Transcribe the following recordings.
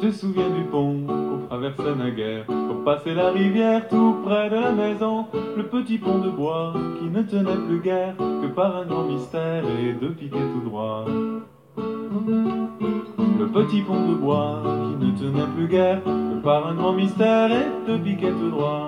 te souviens du pont qu'on traversait naguère pour passer la rivière tout près de la maison? Le petit pont de bois qui ne tenait plus guère que par un grand mystère et deux piquets tout droits. Le petit pont de bois qui ne tenait plus guère que par un grand mystère et deux piquets tout droits.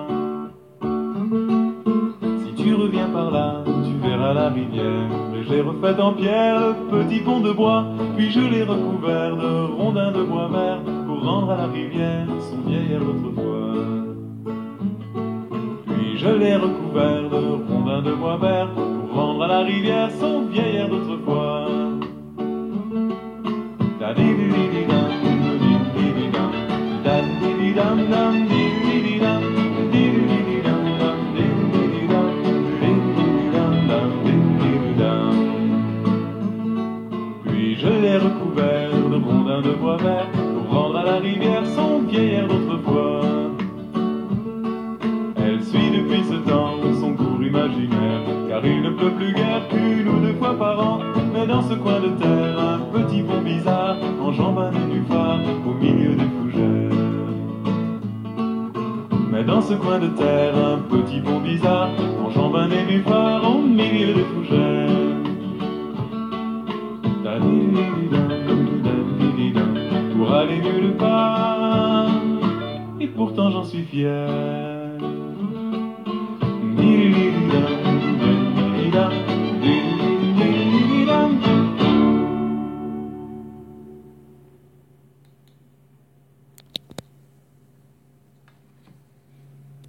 Si tu reviens par là, tu verras la rivière, mais j'ai refait en pierre le petit pont de bois, puis je l'ai recouvert de rondins de bois vert pour rendre à la rivière son vieil air d'autrefois. Puis je l'ai recouvert de rondins de bois vert pour rendre à la rivière son vieil air d'autrefois. Puis je l'ai recouvert de rondins de bois vert pour rendre à la rivière son vieil air d'autrefois. Elle suit depuis ce temps son cours imaginaire, car il ne pleut plus guère qu'une ou deux fois par an. Mais dans ce coin de terre, un petit pont bizarre enjambe du phare au milieu des fougères. Mais dans ce coin de terre, un petit pont bizarre enjambe du phare au milieu des fougères. Pour aller nulle part, et pourtant j'en suis fier.